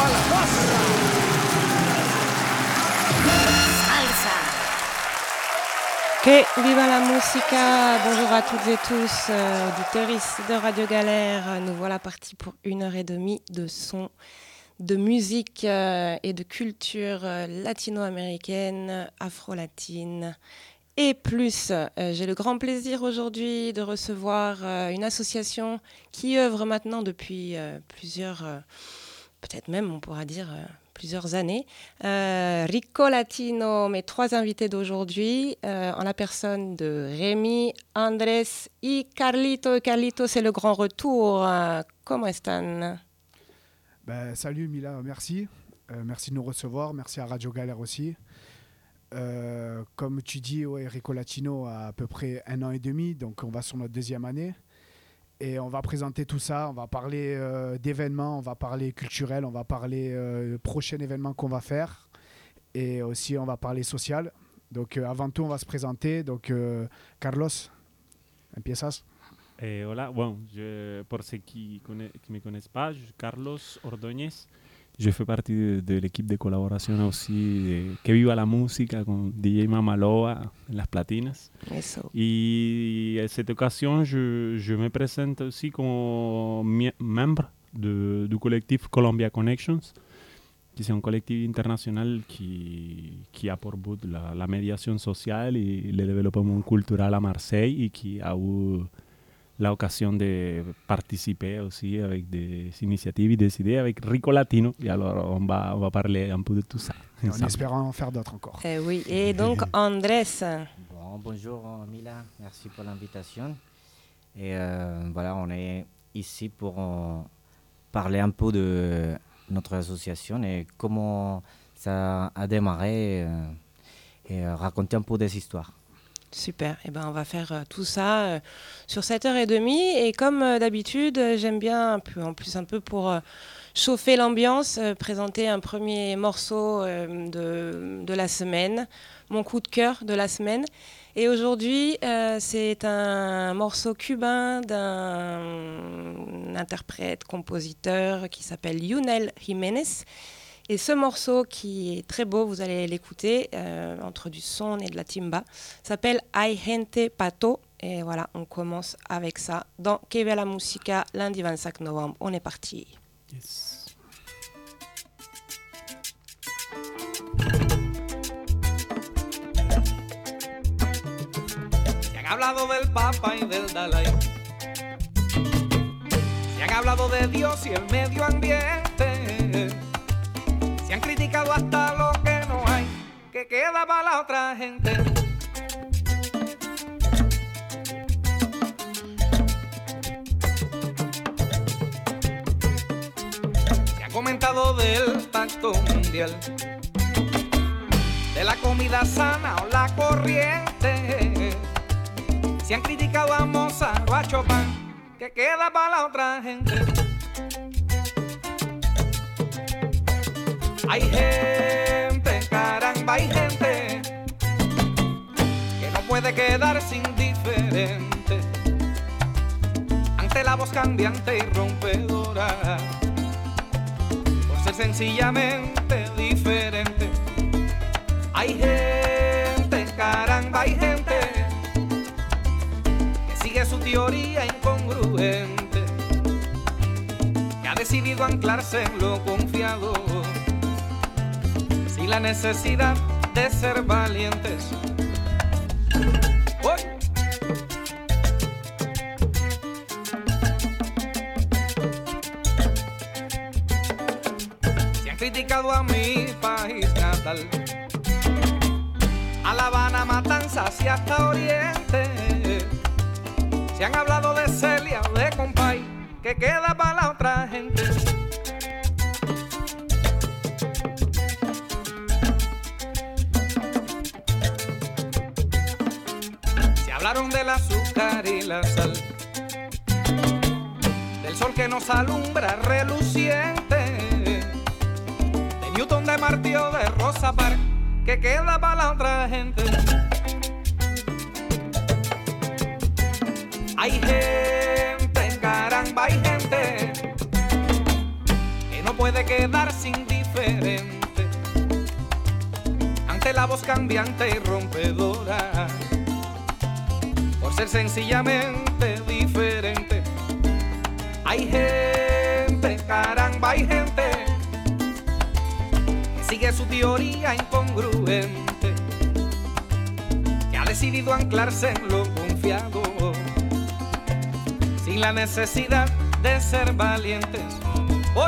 la cosa. Que viva la musica! Bonjour à toutes et tous, auditeurs de Radio Galère. Nous voilà partis pour 1h30 de son, de musique et de culture latino-américaine, afro-latine et plus. J'ai le grand plaisir aujourd'hui de recevoir une association qui œuvre maintenant depuis plusieurs, peut-être même on pourra dire plusieurs années. Rico Latino, mes trois invités d'aujourd'hui, en la personne de Rémi, Andrés et Carlito. Carlito, c'est le grand retour. Comment están? Salut Mila, merci. Merci de nous recevoir. Merci à Radio Galère aussi. Comme tu dis, ouais, Rico Latino a à peu près 1 an et demi, donc on va sur notre 2e année. Et on va présenter tout ça, on va parler d'événements, on va parler culturel, on va parler prochain événement qu'on va faire. Et aussi, on va parler social. Donc, avant tout, on va se présenter. Donc, Carlos, empiezas. Hola, bueno, pour ceux qui ne me connaissent pas, je suis Carlos Ordóñez. Je fais partie de l'équipe de collaboration aussi de Que Viva la Música con DJ Mamaloa en las platinas. Eso. Y en cette occasion, je me présente aussi comme membre du collectif Colombia Connections, qui est un collectif international qui a pour but la médiation sociale et le développement culturel à Marseille et qui a eu l'occasion de participer aussi avec des initiatives et des idées avec Rico Latino. Et alors, on va parler un peu de tout ça. En espérant en faire d'autres encore. Oui, et donc Andrés. Bonjour Mila, merci pour l'invitation. Et voilà, on est ici pour parler un peu de notre association et comment ça a démarré et raconter un peu des histoires. Super, et ben on va faire tout ça sur 7h30 et comme d'habitude, j'aime bien un peu pour chauffer l'ambiance, présenter un premier morceau de la semaine, mon coup de cœur de la semaine. Et aujourd'hui, c'est un morceau cubain d'un interprète, compositeur qui s'appelle Yunel Jiménez. Et ce morceau qui est très beau, vous allez l'écouter, entre du son et de la timba, s'appelle Hay Gente Pato. Et voilà, on commence avec ça dans Que Viva la Música, lundi 25 novembre. On est parti. Yes. Se han hablado del Papa y del Dalai. Se han hablado de Dios y el medio ambiente. Se han criticado hasta lo que no hay, que queda para la otra gente. Se ha comentado del pacto mundial, de la comida sana o la corriente. Se han criticado a Mozart o a Chopin, que queda para la otra gente. Hay gente, caramba, hay gente que no puede quedarse indiferente ante la voz cambiante y rompedora, por ser sencillamente diferente. Hay gente, caramba, hay gente que sigue su teoría incongruente, que ha decidido anclarse en lo confiado, sin la necesidad de ser valientes. ¡Uy! Se han criticado a mi país natal, a La Habana, Matanzas y hasta Oriente. Se han hablado de Celia o de Compay, que queda para la otra gente. Hablaron del azúcar y la sal, del sol que nos alumbra reluciente, de Newton, de Martí o de Rosa Parks, que queda para la otra gente. Hay gente, caramba, hay gente que no puede quedarse indiferente ante la voz cambiante y rompedora, por ser sencillamente diferente. Hay gente, caramba, hay gente que sigue su teoría incongruente, que ha decidido anclarse en lo confiado, sin la necesidad de ser valientes. ¡Hoy!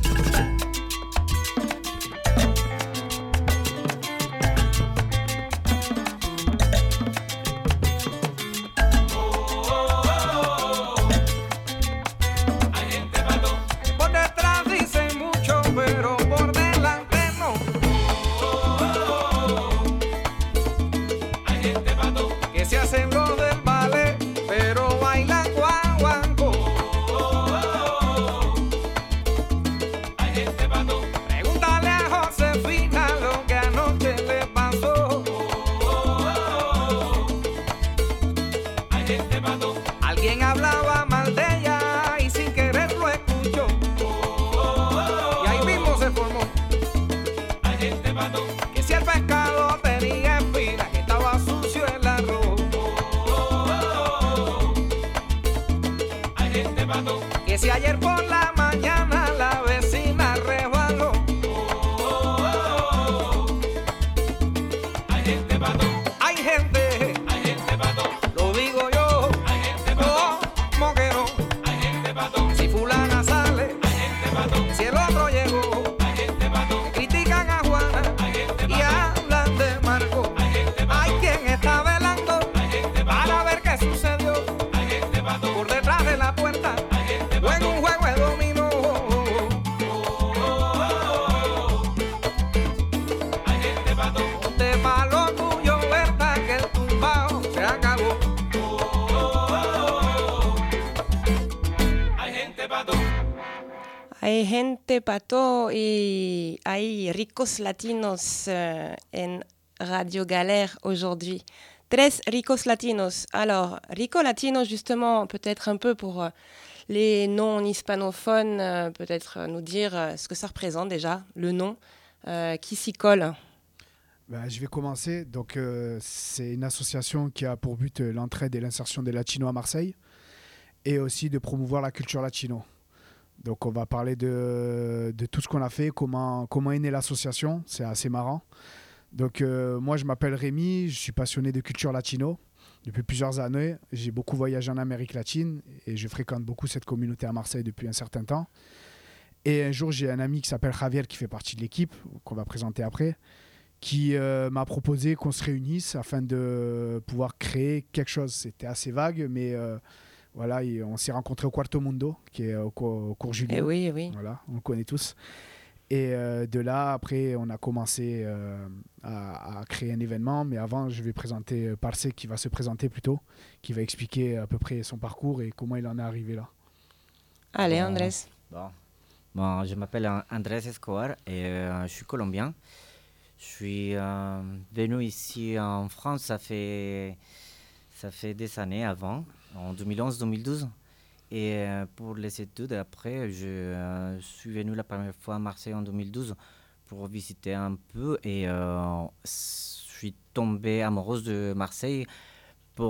Que si ayer por la mañana la vecina resbaló, hay gente pato, hay gente pato, lo digo yo, hay gente pato, como que no, hay gente pato, si fulana sale, hay gente pato, si el otro llegó, hay gente pato, critican a Juana, hay gente pato, y hablan de Marco, hay gente pato, hay quien está velando, hay gente pato, para ver qué sucedió, hay gente pato, por detrás de la puerta. En un juego de dominó, hay gente pato, ponte pa' lo tuyo, verdad que el tumbao se acabó. Hay gente pato. Hay gente pato y hay ricos latinos en Radio Galère aujourd'hui. 13 ricos latinos. Alors, rico latino justement, peut-être un peu pour... les non-hispanophones, peut-être nous dire ce que ça représente déjà, le nom, qui s'y colle. Je vais commencer. Donc, c'est une association qui a pour but l'entraide et l'insertion des latinos à Marseille et aussi de promouvoir la culture latino. Donc, on va parler de tout ce qu'on a fait, comment est née l'association. C'est assez marrant. Donc, moi, je m'appelle Rémi, je suis passionné de culture latino. Depuis plusieurs années, j'ai beaucoup voyagé en Amérique latine et je fréquente beaucoup cette communauté à Marseille depuis un certain temps. Et un jour, j'ai un ami qui s'appelle Javier, qui fait partie de l'équipe, qu'on va présenter après, qui m'a proposé qu'on se réunisse afin de pouvoir créer quelque chose. C'était assez vague, mais voilà, on s'est rencontrés au Quarto Mundo, qui est au cours Julien. Oui, oui. Voilà, on le connaît tous. Et de là, après, on a commencé à créer un événement. Mais avant, je vais présenter Parce, qui va se présenter plutôt, qui va expliquer à peu près son parcours et comment il en est arrivé là. Allez, Andrés. Bon, je m'appelle Andrés Escobar et je suis colombien. Je suis venu ici en France, ça fait des années avant, en 2011-2012. Et pour les études, après, je suis venu la première fois à Marseille en 2012 pour visiter un peu. Et je suis tombée amoureuse de Marseille pour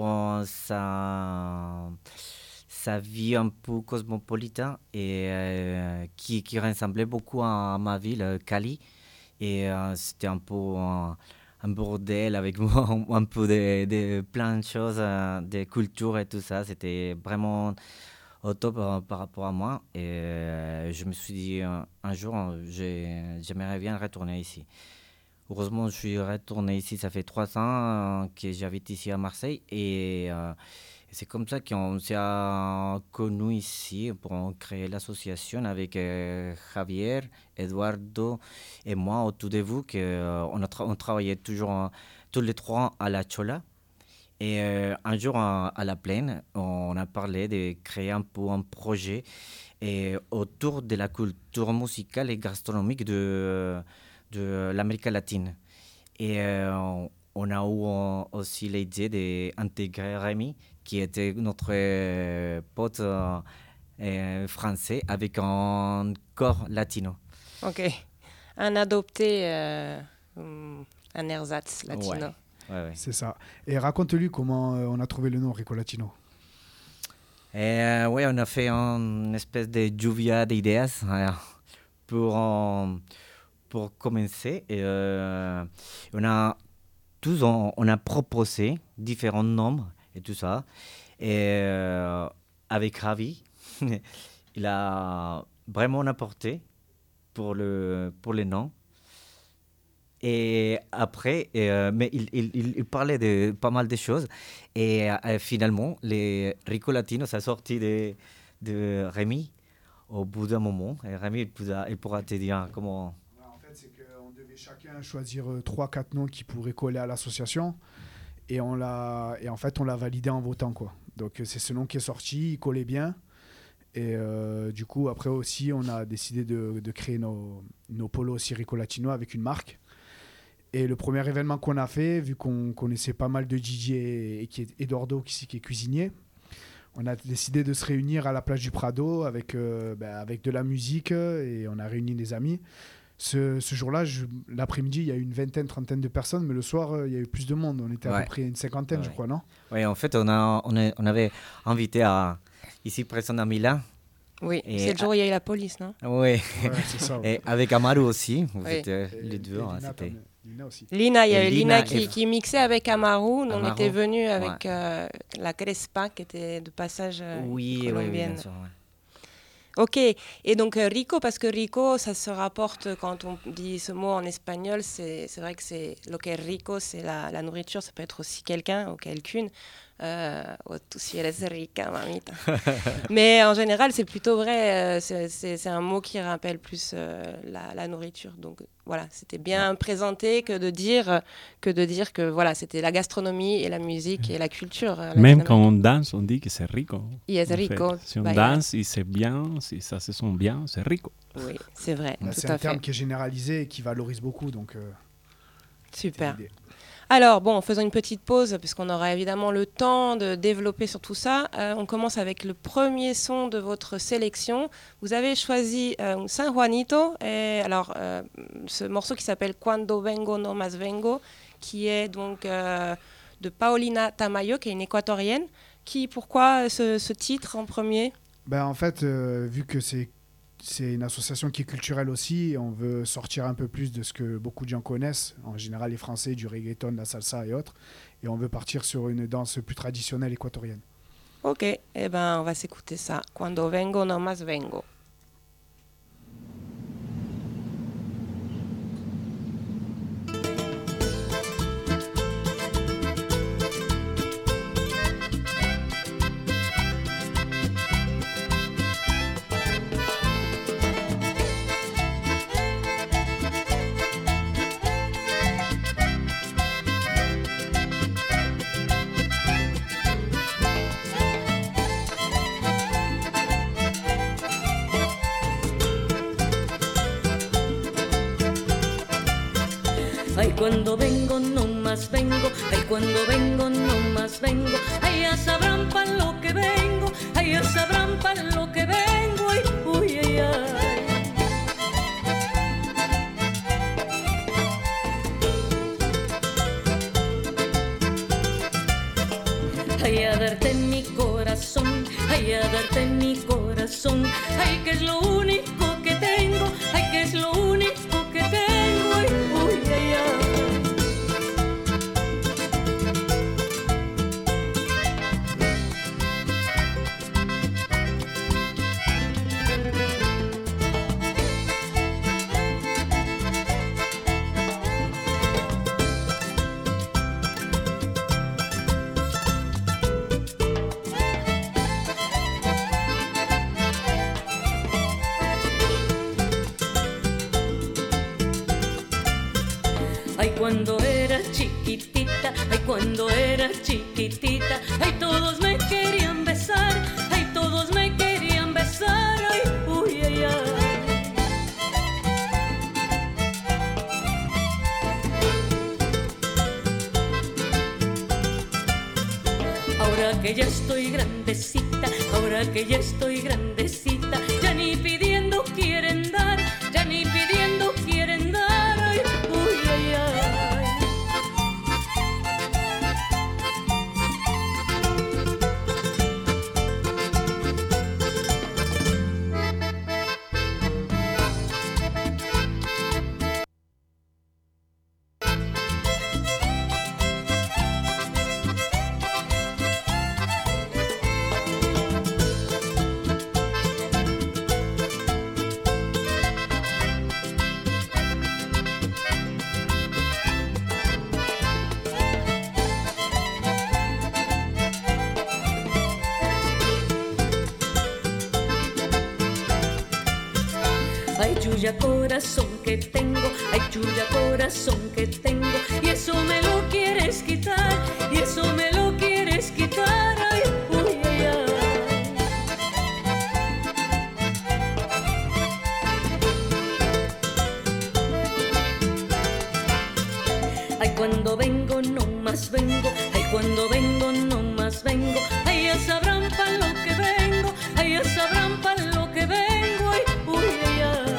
sa vie un peu cosmopolitaine et qui ressemblait beaucoup à ma ville, Cali. Et c'était un peu un bordel avec un peu de plein de choses, des cultures et tout ça. C'était vraiment au top par rapport à moi. Et je me suis dit un jour, j'aimerais bien retourner ici. Heureusement, je suis retourné ici, ça fait 3 ans que j'habite ici à Marseille. Et c'est comme ça qu'on s'est connus ici pour créer l'association avec Javier, Eduardo et moi au tout début. On travaillait toujours tous les trois à la Chola. Et un jour à la Plaine, on a parlé de créer un peu un projet autour de la culture musicale et gastronomique de l'Amérique latine. Et on a eu aussi l'idée d'intégrer Rémi, qui était notre pote français, avec un corps latino. Ok. Un adopté, un ersatz latino. Ouais. C'est ça. Et raconte-lui comment on a trouvé le nom Rico Latino. Oui, on a fait une espèce de lluvia d'idées pour commencer. Et, on a proposé différents nombres et tout ça. Et avec Ravi, il a vraiment apporté pour les noms. Et après, mais il parlait de pas mal de choses. Et finalement, les Rico Latino, ça a sorti de Rémi au bout d'un moment. Et Rémi, il pourra te dire comment... En fait, c'est qu'on devait chacun choisir 3-4 noms qui pourraient coller à l'association. Et en fait, on l'a validé en votant, quoi. Donc, c'est ce nom qui est sorti, il collait bien. Et du coup, après aussi, on a décidé de créer nos polos aussi Rico Latino avec une marque. Et le premier événement qu'on a fait, vu qu'on connaissait pas mal de DJ et qui est Eduardo qui est cuisinier, on a décidé de se réunir à la plage du Prado avec de la musique et on a réuni des amis. Ce jour-là, l'après-midi, il y a eu une vingtaine, trentaine de personnes, mais le soir, il y a eu plus de monde. On était à peu près une cinquantaine, je crois, non ? Oui, en fait, on avait invité ici présent à Milan. Oui, c'est le jour où il y a eu la police, non ? Oui, c'est ça. Et avec Amaru aussi, vous étiez Et les deux. C'était... Lina aussi. Lina, il y a eu Lina Lina qui mixait avec Amaru. On était venus avec ouais. la Crespa qui était de passage colombienne. Oui, bien sûr. Ouais. Ok, et donc Rico, parce que Rico, ça se rapporte, quand on dit ce mot en espagnol, c'est vrai que c'est lo que es rico, c'est la nourriture, ça peut être aussi quelqu'un ou quelqu'une. Tu si eres rica, mamita. Mais en général, c'est plutôt vrai, c'est un mot qui rappelle plus la nourriture. Donc voilà, c'était bien présenté que de dire que voilà, c'était la gastronomie et la musique et la culture. Même quand on danse, on dit que c'est rico. Y es rico. Si on danse, et c'est bien, si ça se sent bien, c'est rico. Oui, c'est vrai. C'est un terme qui est généralisé et qui valorise beaucoup. Donc, super. Alors, bon, faisons une petite pause, puisqu'on aura évidemment le temps de développer sur tout ça. On commence avec le premier son de votre sélection. Vous avez choisi San Juanito, et alors, ce morceau qui s'appelle Cuando Vengo No Más Vengo, qui est donc de Paulina Tamayo, qui est une équatorienne. Pourquoi ce titre en premier ? En fait, vu que c'est une association qui est culturelle aussi. On veut sortir un peu plus de ce que beaucoup de gens connaissent. En général, les Français, du reggaeton, de la salsa et autres. Et on veut partir sur une danse plus traditionnelle équatorienne. Ok, on va s'écouter ça. Cuando vengo, no más vengo. Ay, cuando vengo no más vengo, ay, cuando vengo no más vengo, ay, ya sabrán pa' lo que vengo, ay, ya sabrán pa' lo que vengo, ay, uy, ay, ay. Ay, a darte mi corazón, ay, a darte mi corazón, ay, que es lo único que tengo, ay, que es lo único que tengo, ay, uy, ay, ay. Cuando era chiquitita, ay, cuando era chiquitita, ay, todos me querían besar, ay, todos me querían besar, ay, uy, ay, ay. Ahora que ya estoy grandecita, ahora que ya estoy grandecita, ya ni pidiendo quieren dar, ya ni pidiendo ay chulla corazón que tengo, ay chulla corazón que tengo, y eso me lo quieres quitar, y eso me lo quieres quitar, ay, uy, ay, ay. Ay, cuando vengo no más vengo, ay, cuando vengo no más vengo, ay, ya sabrán pa' lo que vengo, ay, ya sabrán pa' lo que vengo, ay, uy, ay, ay.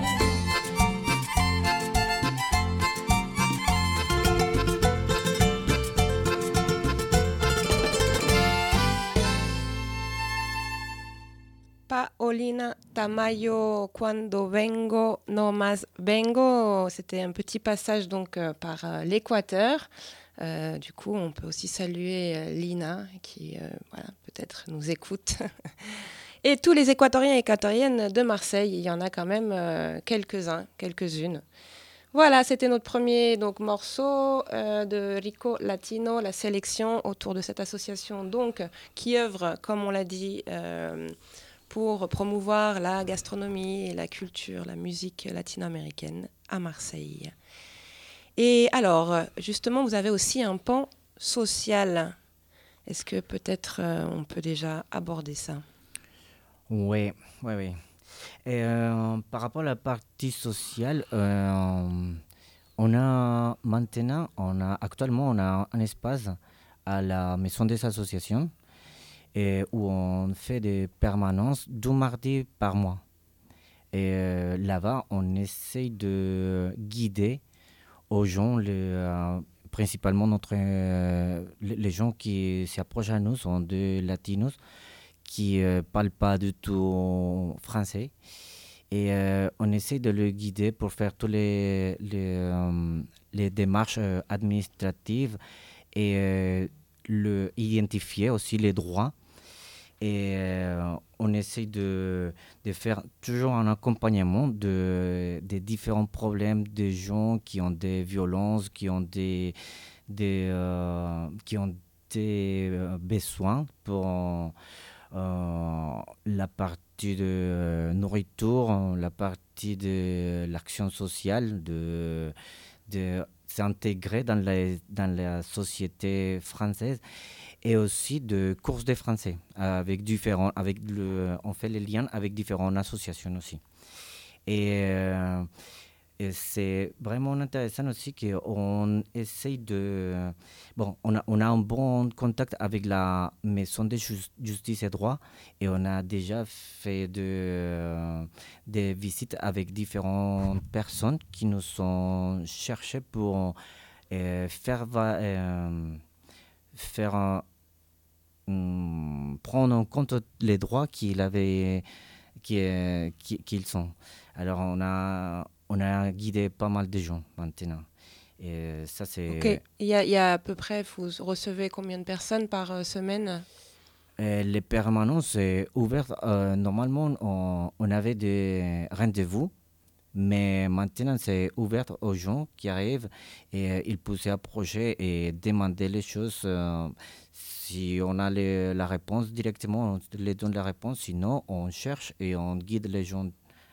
Paolina Tamayo, Cuando vengo, no más vengo. C'était un petit passage donc par l'Équateur. Du coup, on peut aussi saluer Lina qui, voilà, peut-être nous écoute. Et tous les Équatoriens et Équatoriennes de Marseille, il y en a quand même quelques-uns, quelques-unes. Voilà, c'était notre premier donc, morceau de Rico Latino, la sélection autour de cette association donc, qui œuvre, comme on l'a dit, pour promouvoir la gastronomie et la culture, la musique latino-américaine à Marseille. Et alors, justement, vous avez aussi un pan social. Est-ce que peut-être on peut déjà aborder ça ? Oui. Et, par rapport à la partie sociale, actuellement on a un espace à la Maison des Associations où on fait des permanences 2 mardis par mois. Et là-bas, on essaye de guider aux gens, principalement les gens qui s'approchent à nous sont des latinos qui ne parlent pas du tout français. Et on essaie de le guider pour faire toutes les démarches administratives et identifier aussi les droits. Et on essaie de faire toujours un accompagnement des différents problèmes des gens qui ont des violences, qui ont des besoins pour la partie de nourriture, la partie de l'action sociale, de s'intégrer dans la société française. Et aussi de courses de français. On fait les liens avec différentes associations aussi. Et c'est vraiment intéressant aussi qu'on essaye de... Bon, on a un bon contact avec la Maison de Justice et Droit et on a déjà fait des visites avec différentes personnes qui nous ont cherché pour prendre en compte les droits qu'ils sont. Alors on a guidé pas mal de gens maintenant. Et ça c'est. Ok. Il y a à peu près, vous recevez combien de personnes par semaine? Les permanences c'est ouvert. Normalement on avait des rendez-vous. Mais maintenant, c'est ouvert aux gens qui arrivent et ils peuvent s'approcher et demander les choses. Si on a la réponse directement, on les donne la réponse. Sinon, on cherche et on guide les gens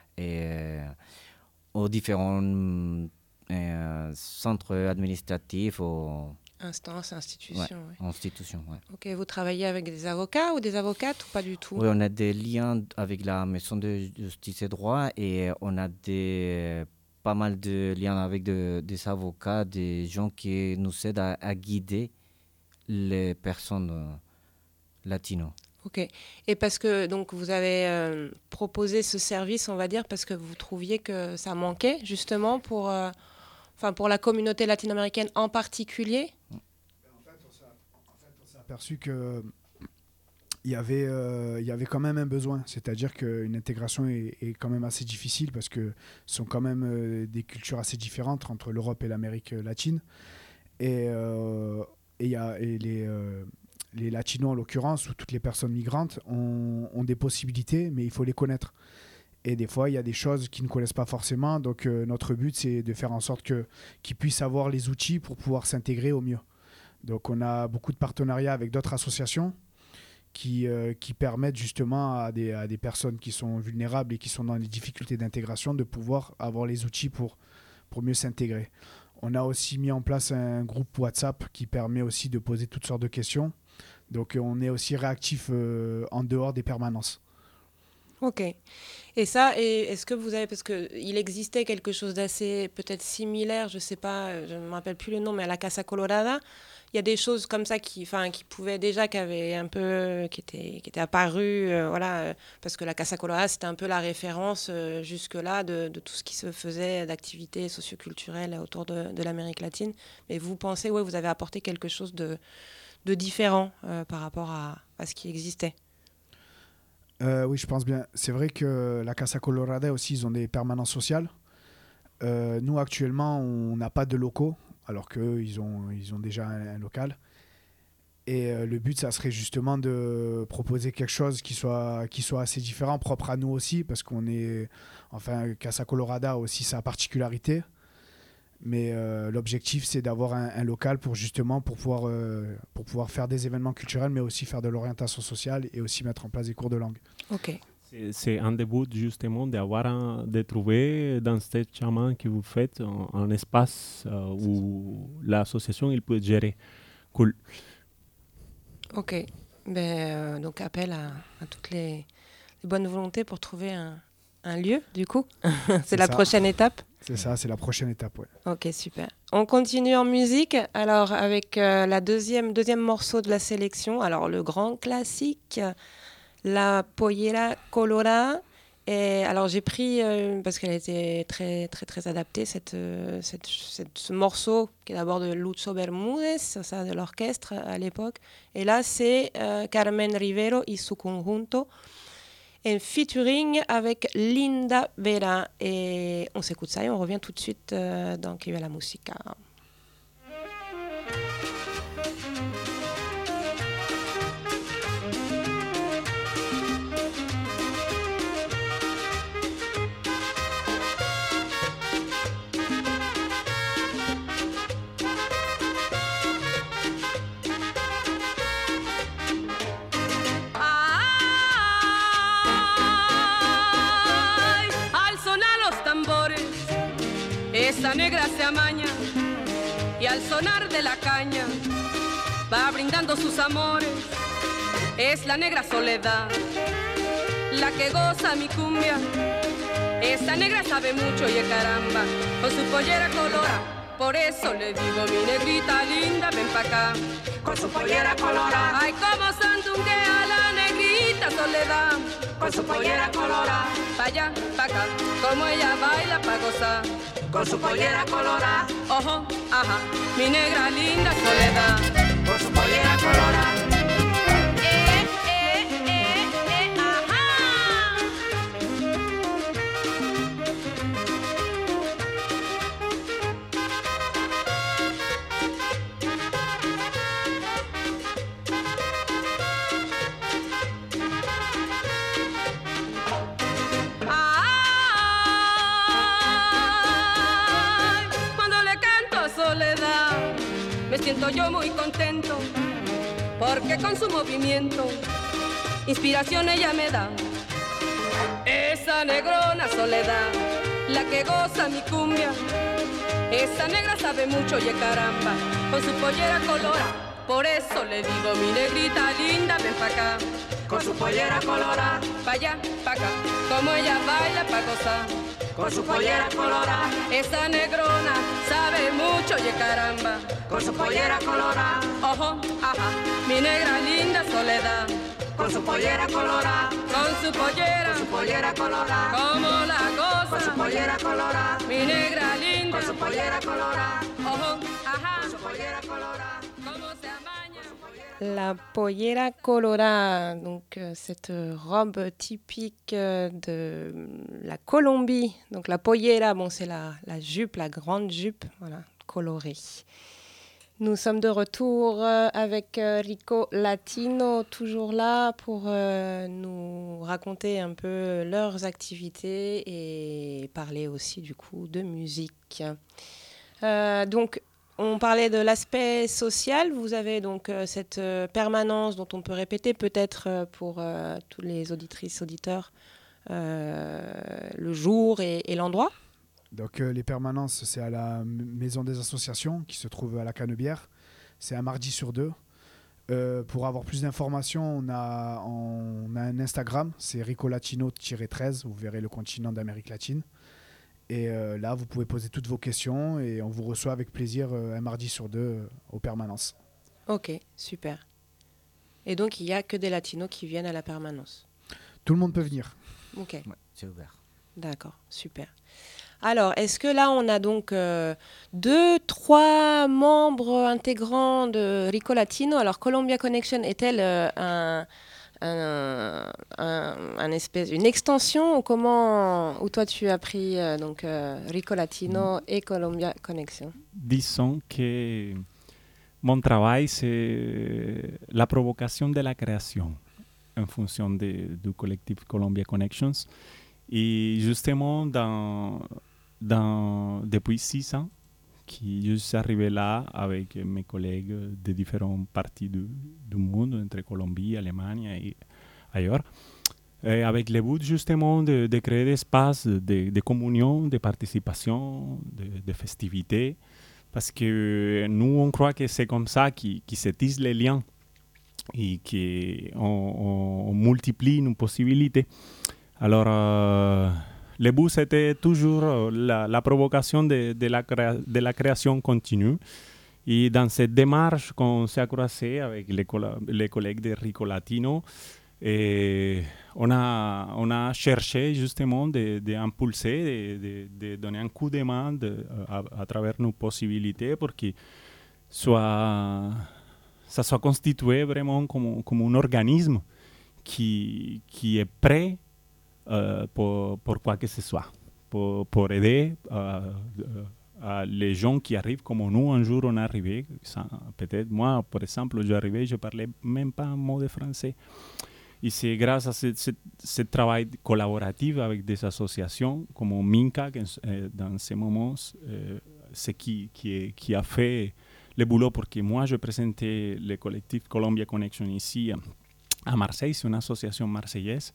aux différents centres administratifs. Instances, institutions. Ouais. Institutions, ouais. Ok, vous travaillez avec des avocats ou des avocates ou pas du tout? Oui, on a des liens avec la Maison de Justice et Droit et on a pas mal de liens avec des avocats, des gens qui nous aident à guider les personnes latino. Ok. Et parce que donc vous avez proposé ce service, on va dire, parce que vous trouviez que ça manquait justement pour la communauté latino-américaine en particulier. En fait, on s'est aperçu que il y avait quand même un besoin, c'est-à-dire qu'une intégration est quand même assez difficile parce que ce sont quand même des cultures assez différentes entre l'Europe et l'Amérique latine. Et les latinos en l'occurrence, ou toutes les personnes migrantes, ont des possibilités, mais il faut les connaître. Et des fois, il y a des choses qu'ils ne connaissent pas forcément. Donc, notre but, c'est de faire en sorte qu'ils puissent avoir les outils pour pouvoir s'intégrer au mieux. Donc, on a beaucoup de partenariats avec d'autres associations qui permettent justement à des personnes qui sont vulnérables et qui sont dans des difficultés d'intégration de pouvoir avoir les outils pour mieux s'intégrer. On a aussi mis en place un groupe WhatsApp qui permet aussi de poser toutes sortes de questions. Donc on est aussi réactif en dehors des permanences. Ok. Et ça, est-ce que vous avez, parce qu'il existait quelque chose d'assez peut-être similaire, je ne sais pas, je ne me rappelle plus le nom, mais à la Casa Colorada, il y a des choses comme ça qui pouvaient déjà, qui étaient apparues, parce que la Casa Colorada, c'était un peu la référence jusque-là de tout ce qui se faisait d'activités socioculturelles autour de l'Amérique latine. Mais vous pensez, vous avez apporté quelque chose de différent par rapport à ce qui existait. Oui, je pense bien. C'est vrai que la Casa Colorada aussi, ils ont des permanences sociales. Nous, actuellement, on n'a pas de locaux, alors qu'eux, ils ont déjà un local. Et le but, ça serait justement de proposer quelque chose qui soit assez différent, propre à nous aussi, parce Casa Colorada a aussi sa particularité. Mais l'objectif, c'est d'avoir un local pour pouvoir faire des événements culturels, mais aussi faire de l'orientation sociale et aussi mettre en place des cours de langue. Ok. C'est un des buts justement de trouver dans ce chemin que vous faites un espace où l'association il peut gérer. Cool. Ok. Donc appel à toutes les bonnes volontés pour trouver un lieu, du coup. C'est la prochaine étape. C'est ça, c'est la prochaine étape, ouais. Ok, super. On continue en musique, alors avec la deuxième morceau de la sélection, alors le grand classique, La Pollera Colorada. Et alors j'ai pris, parce qu'elle était très, très, très adaptée, ce morceau qui est d'abord de Lucho Bermúdez, ça de l'orchestre à l'époque. Et là, c'est Carmen Rivero y su conjunto, en featuring avec Linda Vera. Et on s'écoute ça et on revient tout de suite dans Que viva la música. Esa negra se amaña y al sonar de la caña va brindando sus amores. Es la negra Soledad, la que goza mi cumbia. Esa negra sabe mucho y caramba, con su pollera colora. Por eso le digo, mi negrita linda, ven pa' acá. Con su pollera colora. Ay, como sandunguea la negrita Soledad. Con su pollera colora. Pa' allá, pa' acá, como ella baila pa' gozar. Con su pollera colora. Ojo, ajá, mi negra linda Soledad. Con su pollera colora. Me siento yo muy contento, porque con su movimiento inspiración ella me da. Esa negrona Soledad, la que goza mi cumbia. Esa negra sabe mucho y caramba, con su pollera colora. Por eso le digo, mi negrita linda, ven pa' acá. Con su pollera colora. Pa' allá, pa' acá, como ella baila pa' gozar. Con su pollera colora. Esa negrona sabe mucho y caramba. Con su pollera colora. Ojo, ajá, mi negra linda Soledad. Con su pollera colora. Con su pollera colora. Como la goza. Con su pollera colora. Mi negra linda. Con su pollera colora. Ojo, ajá. Con su pollera colora. Como se amaña. La Pollera Colora, donc cette robe typique de la Colombie. Donc la pollera, bon, c'est la jupe, la grande jupe, voilà, colorée. Nous sommes de retour avec Rico Latino, toujours là pour nous raconter un peu leurs activités et parler aussi du coup de musique. Donc On parlait de l'aspect social. Vous avez donc cette permanence dont on peut répéter peut-être pour tous les auditrices, auditeurs, le jour et l'endroit. Donc les permanences, c'est à la Maison des Associations qui se trouve à la Canebière. C'est un mardi sur 2. Pour avoir plus d'informations, on a un Instagram, c'est ricolatino-13. Vous verrez le continent d'Amérique latine. Et là, vous pouvez poser toutes vos questions et on vous reçoit avec plaisir un mardi sur 2 aux permanences. Ok, super. Et donc, il n'y a que des latinos qui viennent à la permanence. Tout le monde peut venir. Ok. Ouais, c'est ouvert. D'accord, super. Alors, est-ce que là, on a donc 2-3 membres intégrants de Rico Latino? Alors, Colombia Connection est-elle une extension ou toi tu as pris Rico Latino et Colombia Connection? Disons que mon travail, c'est la provocation de la création en fonction du collectif Colombia Connections. Et justement, depuis 6 ans, je suis arrivé là avec mes collègues de différentes parties du monde, entre Colombie, Allemagne et ailleurs, et avec le but justement de créer des espaces de communion, de participation, de festivités, parce que nous, on croit que c'est comme ça qu'ils se tissent les liens et qu'on multiplie nos possibilités. Alors, le but, c'était toujours la provocation de la création continue. Et dans cette démarche qu'on s'est croisé avec les collègues de Rico Latino, on a cherché justement d'impulser, de donner un coup de main à travers nos possibilités pour que ça soit constitué vraiment comme un organisme qui est prêt pour quoi que ce soit, pour aider les gens qui arrivent comme nous. Un jour, on est arrivé, peut-être moi, par exemple, j'arrivais, je ne parlais même pas un mot de français. Et c'est grâce à ce travail collaboratif avec des associations comme Minca, dans ces moments, c'est qui a fait le boulot pour que moi, je présentais le collectif Colombia Connection ici à Marseille. C'est une association marseillaise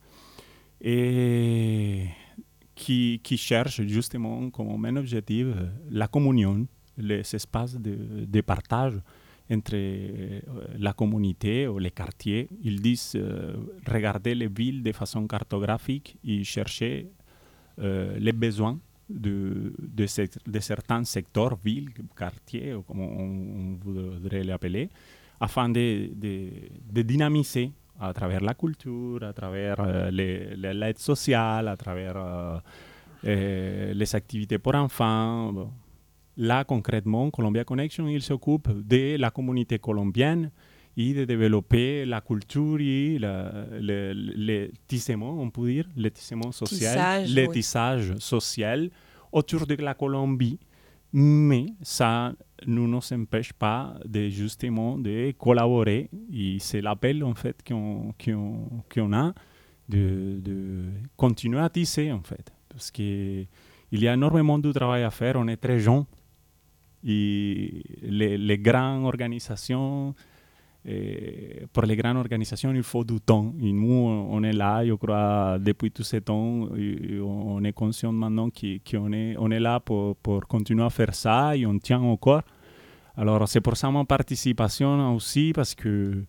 et qui cherche justement comme même objectif la communion, les espaces de partage entre la communauté ou les quartiers. Ils disent regarder les villes de façon cartographique et chercher les besoins de certains secteurs, villes, quartiers, ou comme on voudrait les appeler, afin de dynamiser à travers la culture, à travers l'aide sociale, à travers les activités pour enfants. Bon. Là, concrètement, Colombia Connection, il s'occupe de la communauté colombienne et de développer la culture et le tissement, on peut dire, le tissement social, tissage social autour de la Colombie. Mais ça ne nous empêche pas justement de collaborer. Et c'est l'appel en fait qu'on a de continuer à tisser en fait. Parce qu'il y a énormément de travail à faire, on est très jeunes. Et les grandes organisations, pour les grandes organisations, il faut du temps. Et nous, on est là, je crois, depuis tout ce temps. On est conscient maintenant qu'on est là pour continuer à faire ça et on tient encore. Alors, c'est pour ça ma participation aussi, parce que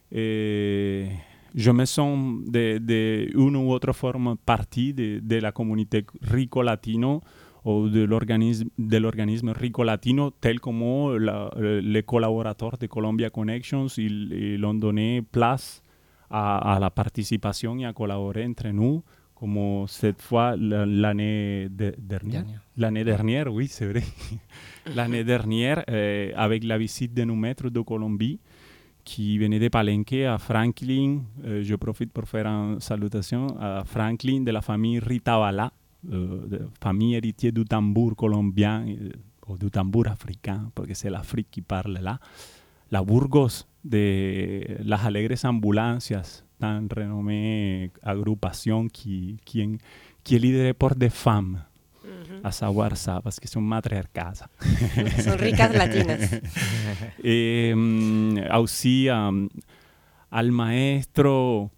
je me sens d'une ou autre forme partie de la communauté Rico Latino ou de l'organisme Rico Latino, tel comme les collaborateurs de Colombia Connections, ils ont donné place à la participation et à collaborer entre nous, comme cette fois l'année dernière. L'année dernière, oui, c'est vrai. L'année dernière, avec la visite de nos maîtres de Colombie, qui venaient de Palenque à Franklin. Je profite pour faire une salutation à Franklin de la famille Ritabala, famille héritière du tambour colombien ou du tambour africain, parce que c'est l'Afrique qui parle là. La Burgos de las Alegres Ambulancias, tan renommée agrupación qui est liderée par des femmes. a savoir ça, parce que son matriarcas. Son ricas latinas. Et aussi al maestro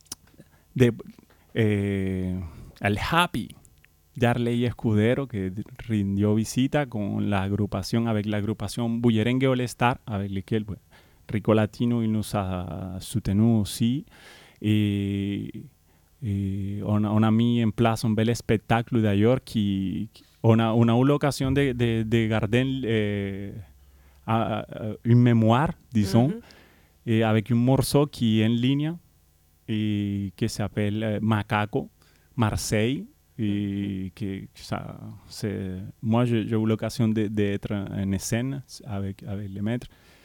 al Happy, Darley Escudero, que rindió visita con la agrupación, avec la agrupación Bullerengue All Star, avec lequel Rico Latino il nous a soutenu aussi. Et on a mis en place un bel spectacle d'ailleurs on a eu l'occasion de garder une mémoire, disons, et avec un morceau qui est en ligne et qui s'appelle Macaco, Marseille. Et moi, j'ai eu l'occasion d'être en scène avec les maîtres.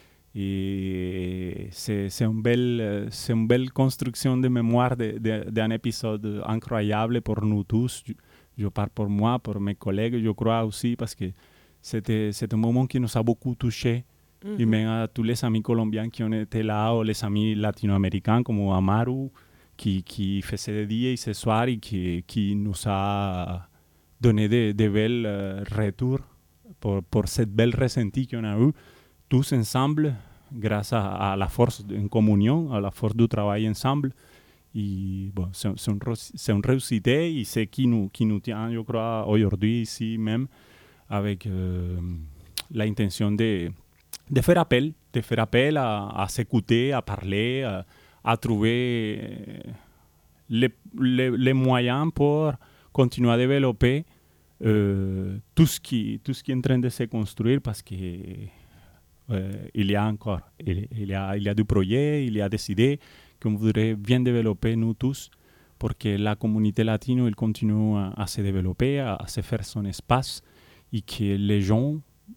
Et c'est une belle construction de mémoire d'un épisode incroyable pour nous tous. Je parle pour moi, pour mes collègues, je crois aussi, parce que c'était un moment qui nous a beaucoup touchés. Et même à tous les amis colombiens qui ont été là, ou les amis latino-américains comme Amaru, qui faisait des días et ce soir et qui nous a donné de belles retours pour cette belle ressentie qu'on a eu tous ensemble grâce à la force en communion, à la force du travail ensemble. Et bon, c'est une réussite et c'est qui nous tient, je crois, aujourd'hui ici même, avec l'intention de faire appel à s'écouter, à parler, à trouver les moyens pour continuer à développer tout ce qui est en train de se construire, parce que il y a du projet, il y a des idées qu'on voudrait bien développer nous tous pour que la communauté latine elle continue à se développer, à se faire son espace et que les gens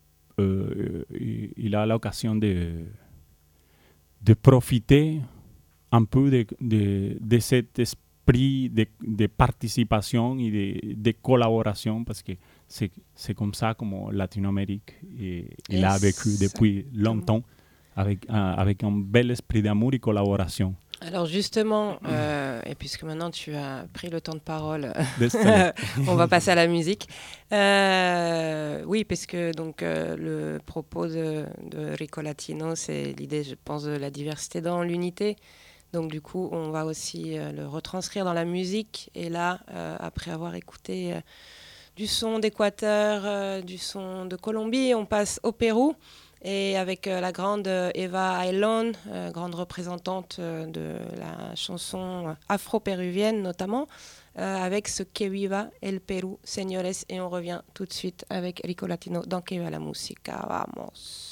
il a l'occasion de profiter un peu de cet esprit de participation et de collaboration, parce que c'est comme ça comme Latino-Amérique il a vécu depuis longtemps avec un bel esprit d'amour et collaboration. Alors justement, et puisque maintenant tu as pris le temps de parole, on va passer à la musique. Oui, parce que donc, le propos de Rico Latino, c'est l'idée, je pense, de la diversité dans l'unité. Donc du coup, on va aussi le retranscrire dans la musique. Et là, après avoir écouté du son d'Équateur, du son de Colombie, on passe au Pérou. Et avec la grande Eva Ailón, grande représentante de la chanson afro-péruvienne notamment, avec ce Que viva el Perú, señores. Et on revient tout de suite avec Rico Latino dans Que viva la música. Vamos.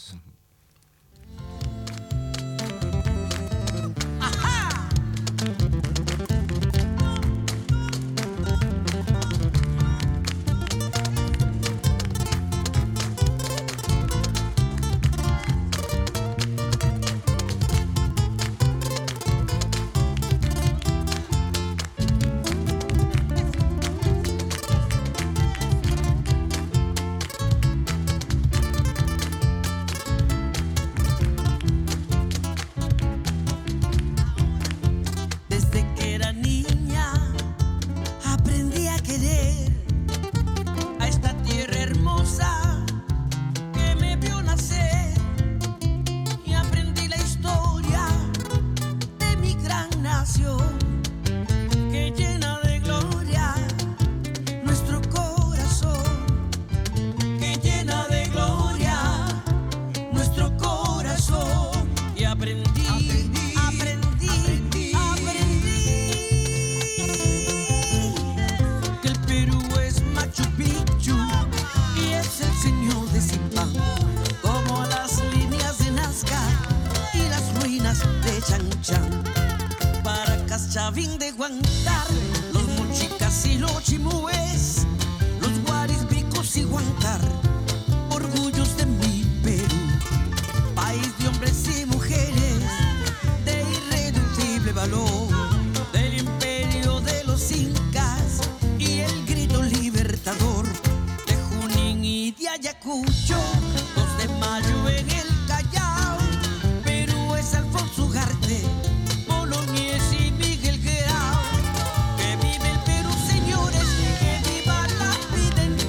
Chavín de Guantar, los mochicas y los chimúes, los guarisbicos y Guantar, orgullos de mi Perú, país de hombres y mujeres de irreductible valor, del imperio de los incas y el grito libertador de Junín y de Ayacucho, 2 de mayo en el Callao, Perú es Alfonso Ugarte, Boloñez y Miguel Grau. Que vive el Perú, señores, que viva la vida en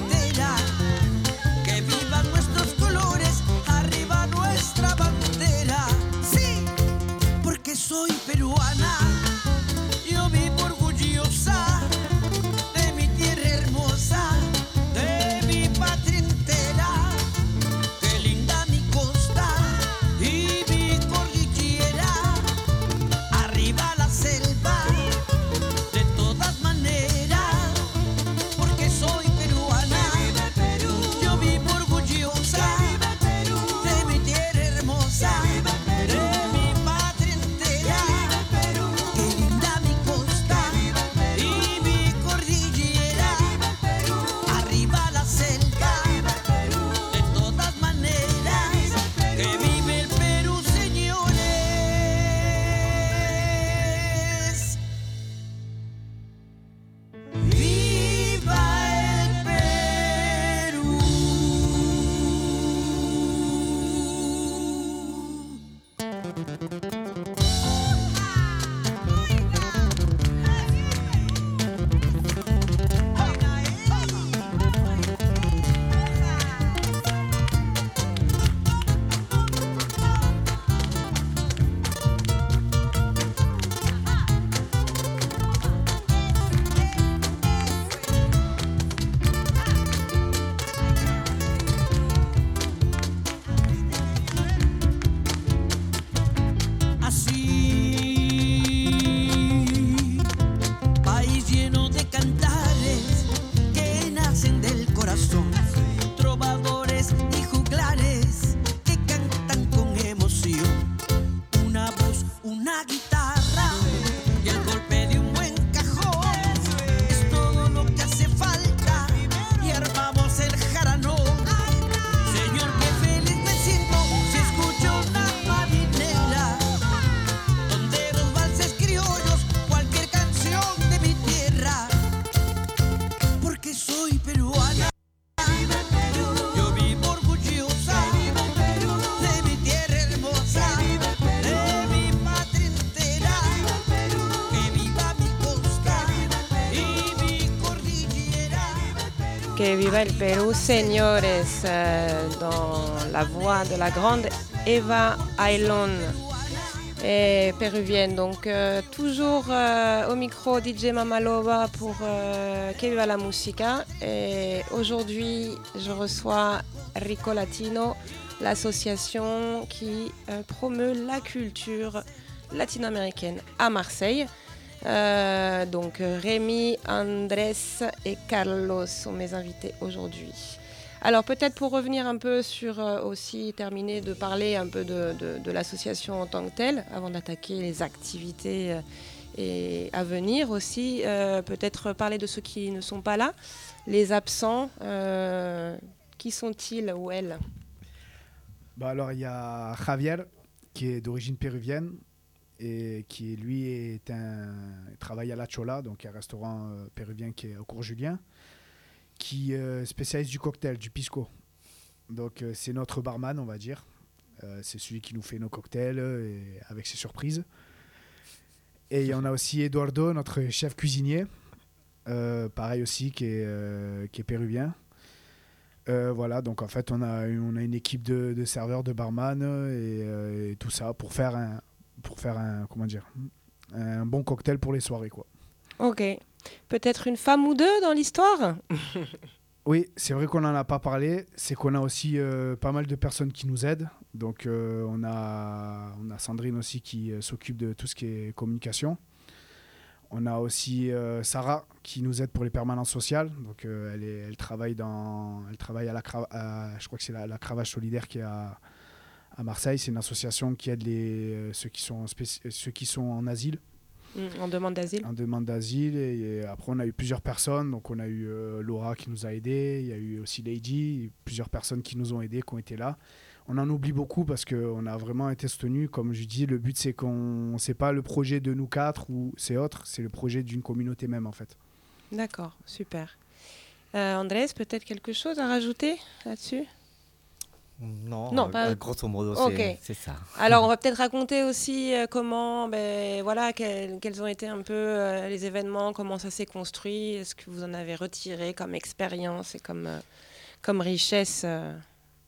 soy peruana. Yo vivo orgullosa de mi tierra hermosa, de mi patria entera. Que viva mi costa y mi cordillera. Que viva el Pérou, señores, dans la voix de la grande Eva Aylon, péruvienne. Donc toujours au micro DJ Mamaloba pour Que viva la música. Et aujourd'hui, je reçois Rico Latino, l'association qui promeut la culture latino-américaine à Marseille. Donc Rémi, Andrés et Carlos sont mes invités aujourd'hui. Alors peut-être pour revenir un peu sur aussi terminer de parler un peu de l'association en tant que telle, avant d'attaquer les activités et à venir aussi, peut-être parler de ceux qui ne sont pas là, les absents, qui sont-ils ou elles? Alors il y a Javier qui est d'origine péruvienne et qui lui travaille à La Chola, donc un restaurant péruvien qui est au cours Julien, qui spécialise du cocktail, du pisco. Donc c'est notre barman, on va dire. C'est celui qui nous fait nos cocktails avec ses surprises. Et on a aussi Eduardo, notre chef cuisinier, pareil aussi, qui est péruvien. Voilà, donc en fait on a une équipe de serveurs, de barman et tout ça pour faire un bon cocktail pour les soirées, quoi. Ok. Peut-être une femme ou deux dans l'histoire? Oui, c'est vrai qu'on n'en a pas parlé. C'est qu'on a aussi pas mal de personnes qui nous aident. Donc on a Sandrine aussi qui s'occupe de tout ce qui est communication. On a aussi Sarah qui nous aide pour les permanences sociales. Donc elle travaille à je crois que c'est la Cravache Solidaire qui est à Marseille. C'est une association qui aide ceux qui sont en asile. En demande d'asile. En demande d'asile. Et après, on a eu plusieurs personnes. Donc, on a eu Laura qui nous a aidés. Il y a eu aussi Lady. Plusieurs personnes qui nous ont aidés, qui ont été là. On en oublie beaucoup parce qu'on a vraiment été soutenus. Comme je dis, le but, c'est pas le projet de nous quatre ou c'est autre. C'est le projet d'une communauté même, en fait. D'accord, super. Andrés, peut-être quelque chose à rajouter là-dessus? Non, pas... grosso modo, c'est ça. Alors, on va peut-être raconter aussi comment, quels ont été un peu les événements, comment ça s'est construit, est-ce que vous en avez retiré comme expérience et comme richesse